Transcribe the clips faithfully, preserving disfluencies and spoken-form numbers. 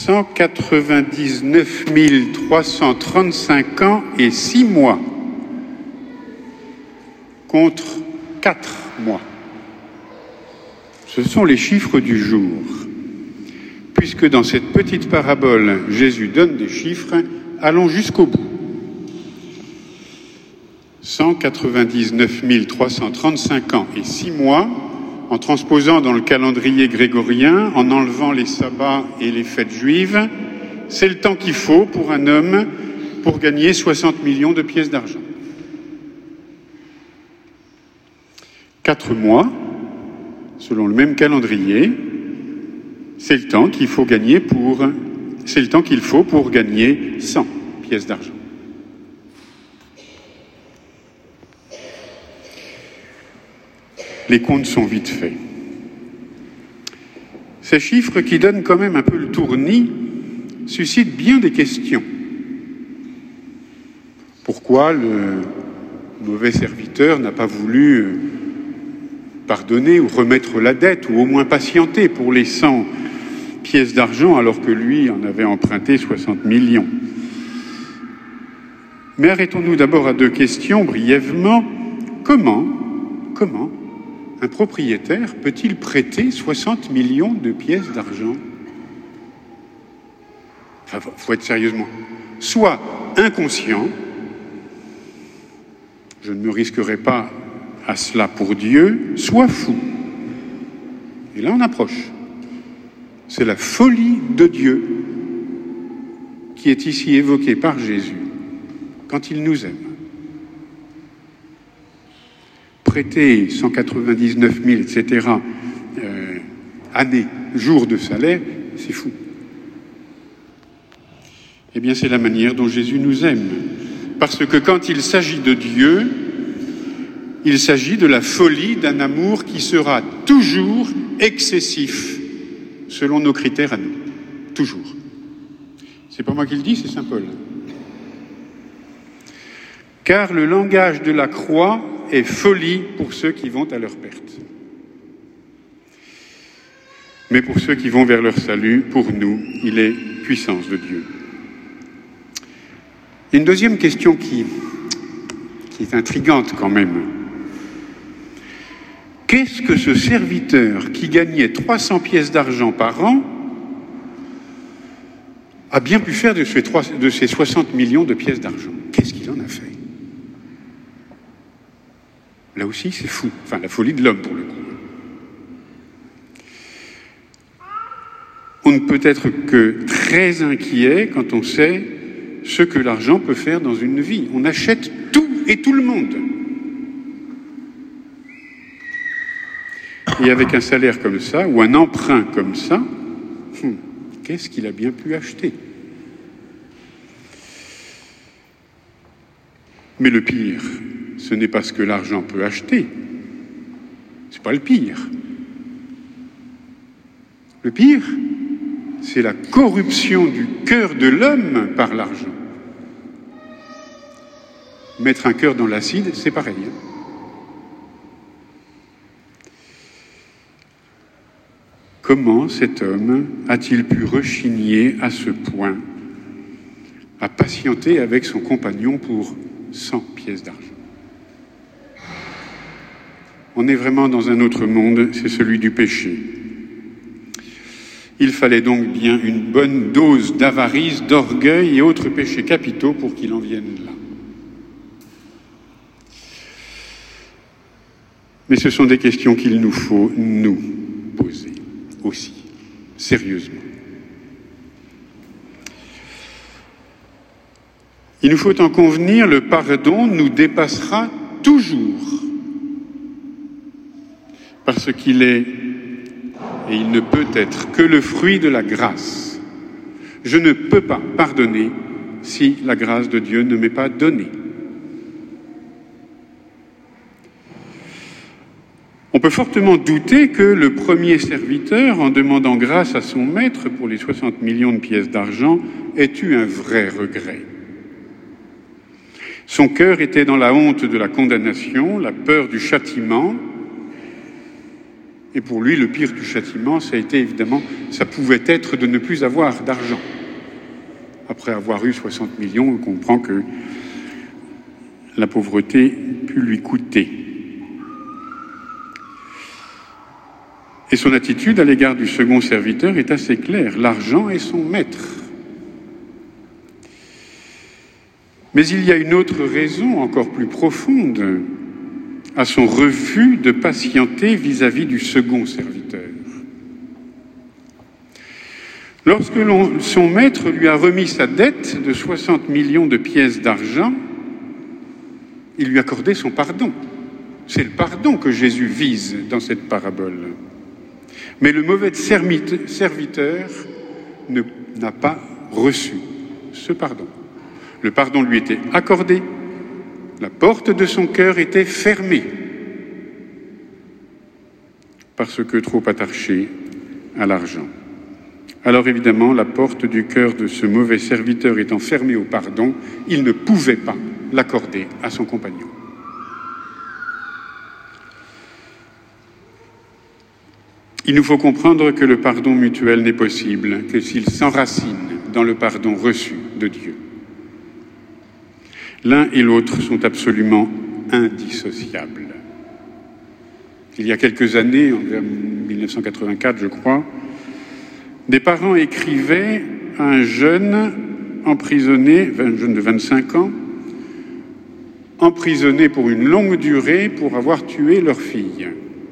cent quatre-vingt-dix-neuf mille trois cent trente-cinq ans et six mois contre quatre mois. Ce sont les chiffres du jour. Puisque dans cette petite parabole, Jésus donne des chiffres, allons jusqu'au bout. cent quatre-vingt-dix-neuf mille trois cent trente-cinq ans et six mois, en transposant dans le calendrier grégorien, en enlevant les sabbats et les fêtes juives, c'est le temps qu'il faut pour un homme pour gagner soixante millions de pièces d'argent. Quatre mois, selon le même calendrier, c'est le temps qu'il faut gagner pour, c'est le temps qu'il faut pour gagner cent pièces d'argent. Les comptes sont vite faits. Ces chiffres qui donnent quand même un peu le tournis suscitent bien des questions. Pourquoi le mauvais serviteur n'a pas voulu pardonner ou remettre la dette, ou au moins patienter pour les cent pièces d'argent alors que lui en avait emprunté soixante millions? Mais arrêtons-nous d'abord à deux questions brièvement. Comment, comment un propriétaire peut-il prêter soixante millions de pièces d'argent? Enfin, il faut être sérieusement. Soit inconscient, je ne me risquerai pas à cela pour Dieu, soit fou. Et là on approche. C'est la folie de Dieu qui est ici évoquée par Jésus quand il nous aime. Prêter cent quatre-vingt-dix-neuf mille, et cetera, euh, années, jours de salaire, c'est fou. Eh bien, c'est la manière dont Jésus nous aime. Parce que quand il s'agit de Dieu, il s'agit de la folie d'un amour qui sera toujours excessif, selon nos critères à nous. Toujours. C'est pas moi qui le dis, c'est saint Paul. Car le langage de la croix est folie pour ceux qui vont à leur perte. Mais pour ceux qui vont vers leur salut, pour nous, il est puissance de Dieu. Il y a une deuxième question qui, qui est intrigante quand même. Qu'est-ce que ce serviteur qui gagnait trois cents pièces d'argent par an a bien pu faire de ces, trois, de ces soixante millions de pièces d'argent? Qu'est-ce qu'il en a fait? Là aussi, c'est fou. Enfin, la folie de l'homme, pour le coup. On ne peut être que très inquiet quand on sait ce que l'argent peut faire dans une vie. On achète tout et tout le monde. Et avec un salaire comme ça, ou un emprunt comme ça, hum, qu'est-ce qu'il a bien pu acheter? Mais le pire, ce n'est pas ce que l'argent peut acheter. C'est pas le pire. Le pire, c'est la corruption du cœur de l'homme par l'argent. Mettre un cœur dans l'acide, c'est pareil. Comment cet homme a-t-il pu rechigner à ce point à patienter avec son compagnon pour cent pièces d'argent? On est vraiment dans un autre monde, c'est celui du péché. Il fallait donc bien une bonne dose d'avarice, d'orgueil et autres péchés capitaux pour qu'il en vienne là. Mais ce sont des questions qu'il nous faut nous poser aussi, sérieusement. Il nous faut en convenir, le pardon nous dépassera toujours. Parce qu'il est, et il ne peut être, que le fruit de la grâce. Je ne peux pas pardonner si la grâce de Dieu ne m'est pas donnée. On peut fortement douter que le premier serviteur, en demandant grâce à son maître pour les soixante millions de pièces d'argent, ait eu un vrai regret. Son cœur était dans la honte de la condamnation, la peur du châtiment, Et pour lui, le pire du châtiment, ça a été évidemment, ça pouvait être de ne plus avoir d'argent. Après avoir eu soixante millions, on comprend que la pauvreté put lui coûter. Et son attitude à l'égard du second serviteur est assez claire. L'argent est son maître. Mais il y a une autre raison encore plus profonde à son refus de patienter vis-à-vis du second serviteur. Lorsque l'on, son maître lui a remis sa dette de soixante millions de pièces d'argent, il lui accordait son pardon. C'est le pardon que Jésus vise dans cette parabole. Mais le mauvais serviteur ne, n'a pas reçu ce pardon. Le pardon lui était accordé, la porte de son cœur était fermée, parce que trop attaché à l'argent. Alors évidemment, la porte du cœur de ce mauvais serviteur étant fermée au pardon, il ne pouvait pas l'accorder à son compagnon. Il nous faut comprendre que le pardon mutuel n'est possible que s'il s'enracine dans le pardon reçu de Dieu. L'un et l'autre sont absolument indissociables. Il y a quelques années, en mille neuf cent quatre-vingt-quatre, je crois, des parents écrivaient à un jeune emprisonné, un jeune de vingt-cinq ans, emprisonné pour une longue durée pour avoir tué leur fille.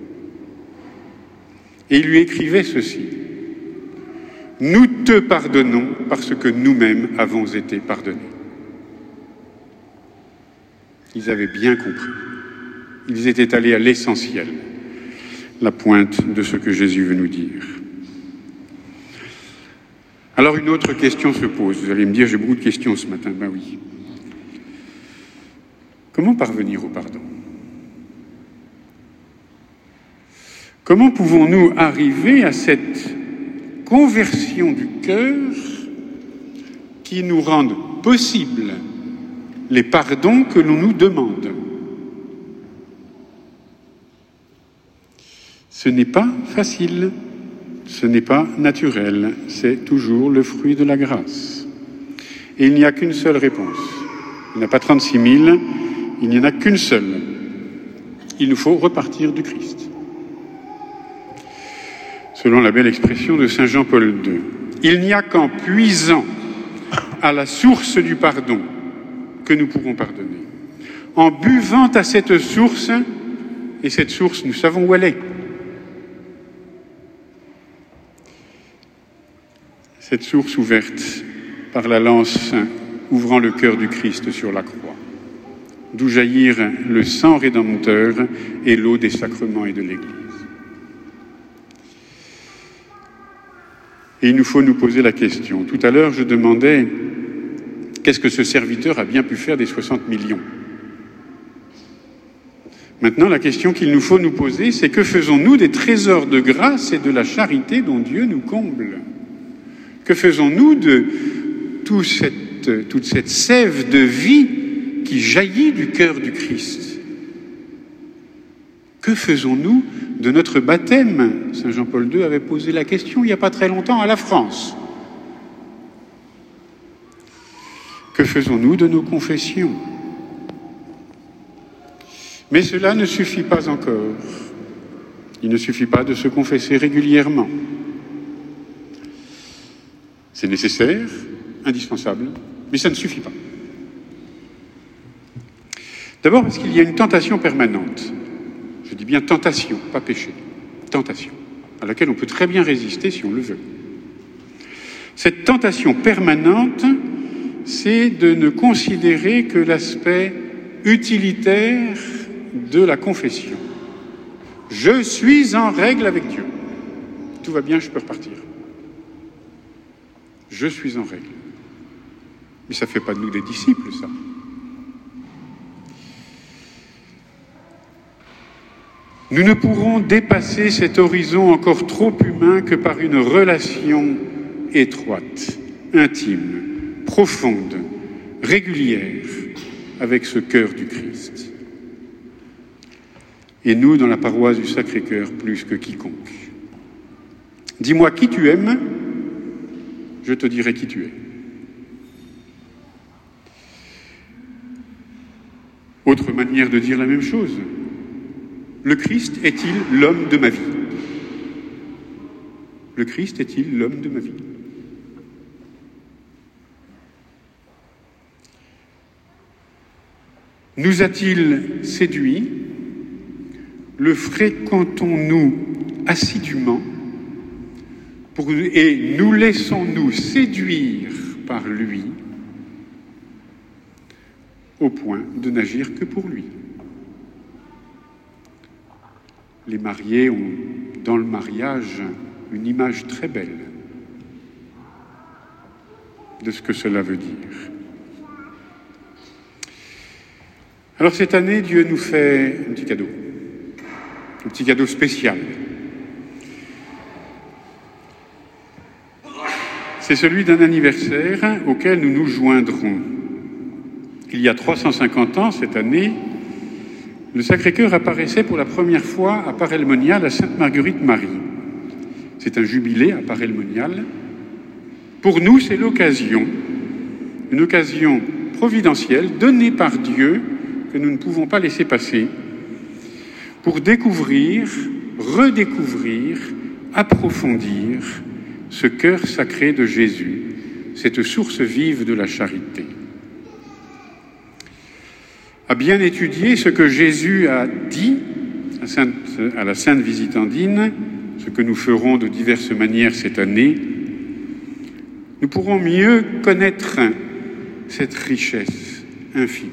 Et il lui écrivait ceci: « Nous te pardonnons parce que nous-mêmes avons été pardonnés. » Ils avaient bien compris. Ils étaient allés à l'essentiel, la pointe de ce que Jésus veut nous dire. Alors une autre question se pose. Vous allez me dire, j'ai beaucoup de questions ce matin. Ben oui. Comment parvenir au pardon ? Comment pouvons-nous arriver à cette conversion du cœur qui nous rende possible les pardons que l'on nous demande? Ce n'est pas facile, ce n'est pas naturel, c'est toujours le fruit de la grâce. Et il n'y a qu'une seule réponse. Il n'y en a pas trente-six mille, il n'y en a qu'une seule. Il nous faut repartir du Christ. Selon la belle expression de saint Jean-Paul deux, il n'y a qu'en puisant à la source du pardon que nous pourrons pardonner. En buvant à cette source, et cette source, nous savons où elle est. Cette source ouverte par la lance ouvrant le cœur du Christ sur la croix, d'où jaillir le sang rédempteur et l'eau des sacrements et de l'Église. Et il nous faut nous poser la question. Tout à l'heure, je demandais qu'est-ce que ce serviteur a bien pu faire des soixante millions. Maintenant, la question qu'il nous faut nous poser, c'est que faisons-nous des trésors de grâce et de la charité dont Dieu nous comble ? Que faisons-nous de tout cette, toute cette sève de vie qui jaillit du cœur du Christ ? Que faisons-nous de notre baptême ? Saint Jean-Paul deux avait posé la question il n'y a pas très longtemps à la France. Que faisons-nous de nos confessions ? Mais cela ne suffit pas encore. Il ne suffit pas de se confesser régulièrement. C'est nécessaire, indispensable, mais ça ne suffit pas. D'abord parce qu'il y a une tentation permanente. Je dis bien tentation, pas péché. Tentation, à laquelle on peut très bien résister si on le veut. Cette tentation permanente, c'est de ne considérer que l'aspect utilitaire de la confession. Je suis en règle avec Dieu. Tout va bien, je peux repartir. Je suis en règle. Mais ça ne fait pas de nous des disciples, ça. Nous ne pourrons dépasser cet horizon encore trop humain que par une relation étroite, intime, profonde, régulière avec ce cœur du Christ. et nous, dans la paroisse du Sacré-Cœur, plus que quiconque. Dis-moi qui tu aimes, je te dirai qui tu es. Autre manière de dire la même chose. Le Christ est-il l'homme de ma vie? Le Christ est-il l'homme de ma vie? Nous a-t-il séduit? Le fréquentons-nous assidûment pour, et nous laissons-nous séduire par lui au point de n'agir que pour lui? Les mariés ont dans le mariage une image très belle de ce que cela veut dire. Alors cette année, Dieu nous fait un petit cadeau, un petit cadeau spécial. C'est celui d'un anniversaire auquel nous nous joindrons. Il y a trois cent cinquante ans, cette année, le Sacré-Cœur apparaissait pour la première fois à Paray-le-Monial à Sainte-Marguerite-Marie. C'est un jubilé à Paray-le-Monial. Pour nous, c'est l'occasion, une occasion providentielle donnée par Dieu que nous ne pouvons pas laisser passer pour découvrir, redécouvrir, approfondir ce cœur sacré de Jésus, cette source vive de la charité. À bien étudier ce que Jésus a dit à, Sainte, à la Sainte Visitandine, ce que nous ferons de diverses manières cette année, nous pourrons mieux connaître cette richesse infinie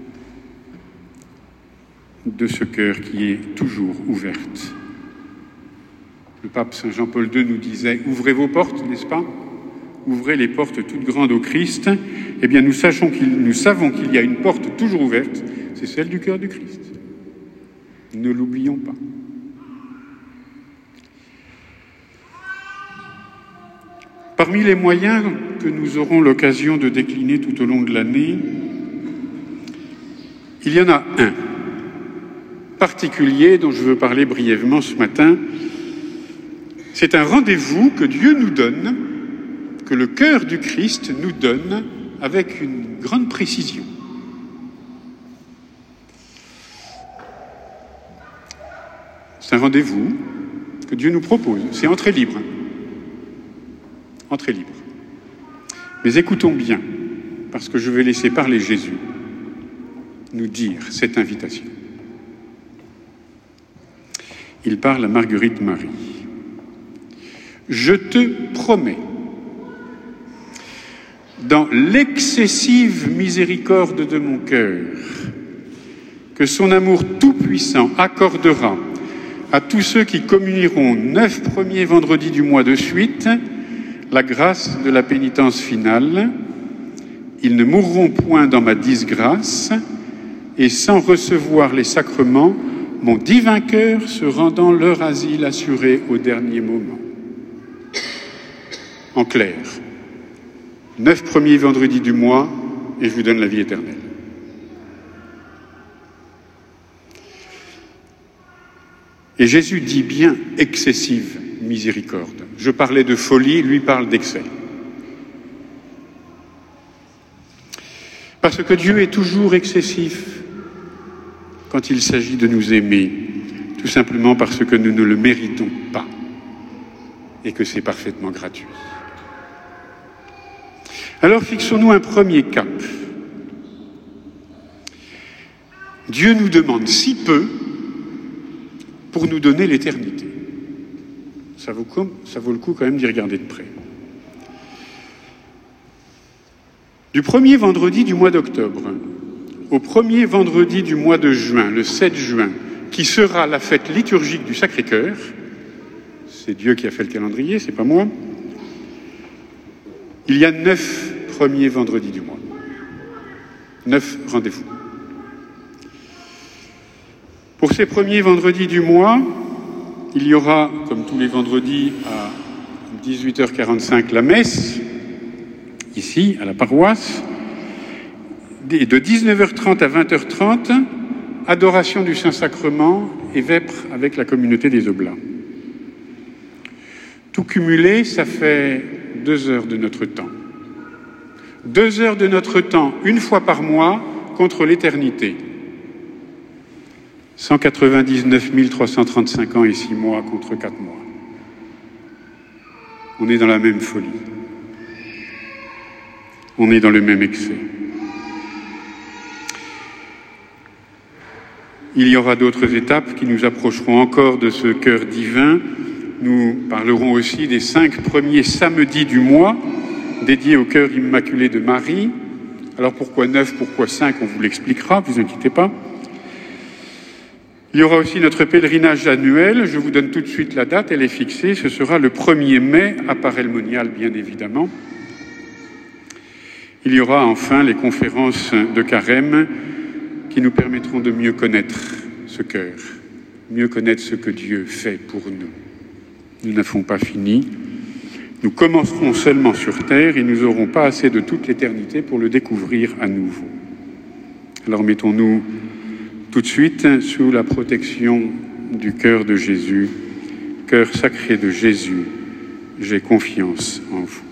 de ce cœur qui est toujours ouverte. Le pape Saint Jean-Paul deux nous disait « Ouvrez vos portes, n'est-ce pas ? Ouvrez les portes toutes grandes au Christ. » Eh bien, nous, sachons qu'il, nous savons qu'il y a une porte toujours ouverte, c'est celle du cœur du Christ. Ne l'oublions pas. Parmi les moyens que nous aurons l'occasion de décliner tout au long de l'année, il y en a un particulier dont je veux parler brièvement ce matin. C'est un rendez-vous que Dieu nous donne, que le cœur du Christ nous donne avec une grande précision. C'est un rendez-vous que Dieu nous propose. C'est entrée libre. Entrée libre. Mais écoutons bien, parce que je vais laisser parler Jésus nous dire cette invitation. Il parle à Marguerite-Marie. « Je te promets, dans l'excessive miséricorde de mon cœur, que son amour tout-puissant accordera à tous ceux qui communieront neuf premiers vendredis du mois de suite la grâce de la pénitence finale. Ils ne mourront point dans ma disgrâce, et sans recevoir les sacrements, mon divin cœur se rendant leur asile assuré au dernier moment. » En clair, neuf premiers vendredis du mois, et je vous donne la vie éternelle. Et Jésus dit bien excessive miséricorde. Je parlais de folie, lui parle d'excès. Parce que Dieu est toujours excessif quand il s'agit de nous aimer, tout simplement parce que nous ne le méritons pas et que c'est parfaitement gratuit. Alors fixons-nous un premier cap. Dieu nous demande si peu pour nous donner l'éternité. Ça vaut, ça vaut le coup quand même d'y regarder de près. Du premier vendredi du mois d'octobre au premier vendredi du mois de juin, le sept juin, qui sera la fête liturgique du Sacré-Cœur, c'est Dieu qui a fait le calendrier, c'est pas moi, il y a neuf premiers vendredis du mois. Neuf rendez-vous. Pour ces premiers vendredis du mois, il y aura, comme tous les vendredis, à dix-huit heures quarante-cinq, la messe, ici, à la paroisse, et de dix-neuf heures trente à vingt heures trente, adoration du Saint-Sacrement et vêpres avec la communauté des Oblats. Tout cumulé, ça fait deux heures de notre temps. Deux heures de notre temps, une fois par mois, contre l'éternité. cent quatre-vingt-dix-neuf mille trois cent trente-cinq ans et six mois contre quatre mois. On est dans la même folie. On est dans le même excès. Il y aura d'autres étapes qui nous approcheront encore de ce cœur divin. Nous parlerons aussi des cinq premiers samedis du mois dédiés au cœur immaculé de Marie. Alors pourquoi neuf, pourquoi cinq, on vous l'expliquera, ne vous inquiétez pas. Il y aura aussi notre pèlerinage annuel. Je vous donne tout de suite la date, elle est fixée. Ce sera le premier mai, à Paray-le-Monial, bien évidemment. Il y aura enfin les conférences de Carême qui nous permettront de mieux connaître ce cœur, mieux connaître ce que Dieu fait pour nous. Nous n'avons pas fini. Nous commencerons seulement sur terre et nous n'aurons pas assez de toute l'éternité pour le découvrir à nouveau. Alors mettons-nous tout de suite sous la protection du cœur de Jésus. Cœur sacré de Jésus, j'ai confiance en vous.